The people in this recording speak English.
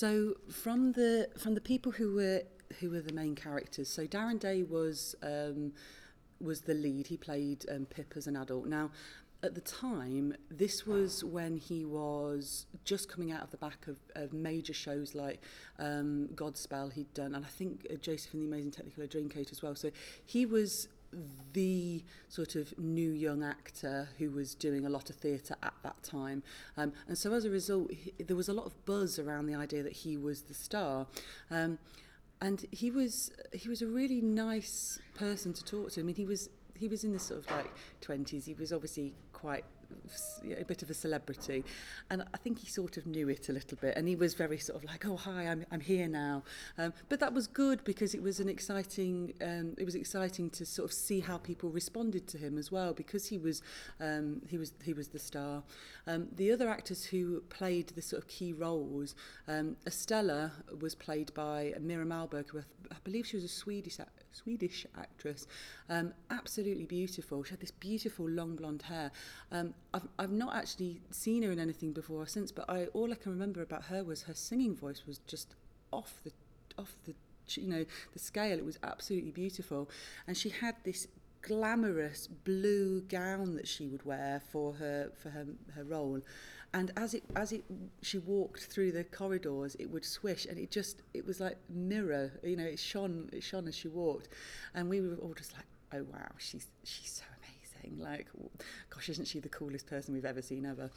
So from the people who were the main characters, so Darren Day was the lead. He played Pip as an adult. Now, at the time, this was when he was just coming out of the back of major shows like Godspell he'd done, and I think Joseph and the Amazing Technicolor Dreamcoat as well. So he was the sort of new young actor who was doing a lot of theatre at that time. And so as a result, there was a lot of buzz around the idea that he was the star. And he was a really nice person to talk to. I mean, he was in this sort of like 20s. He was obviously quite a bit of a celebrity, and I think he sort of knew it a little bit, and he was very sort of like, oh hi, I'm here now, but that was good because it was exciting to sort of see how people responded to him as well, because he was the star. The other actors who played the sort of key roles, Estella was played by Mira Malberg, who I believe she was a Swedish actress, absolutely beautiful. She had this beautiful long blonde hair. I've not actually seen her in anything before or since, but all I can remember about her was her singing voice was just off the the scale. It was absolutely beautiful, and she had this glamorous blue gown that she would wear for her role, and as she walked through the corridors, it would swish, and it was like mirror, it shone as she walked, and we were all just like, oh wow, she's so amazing, like, gosh, isn't she the coolest person we've ever seen ever.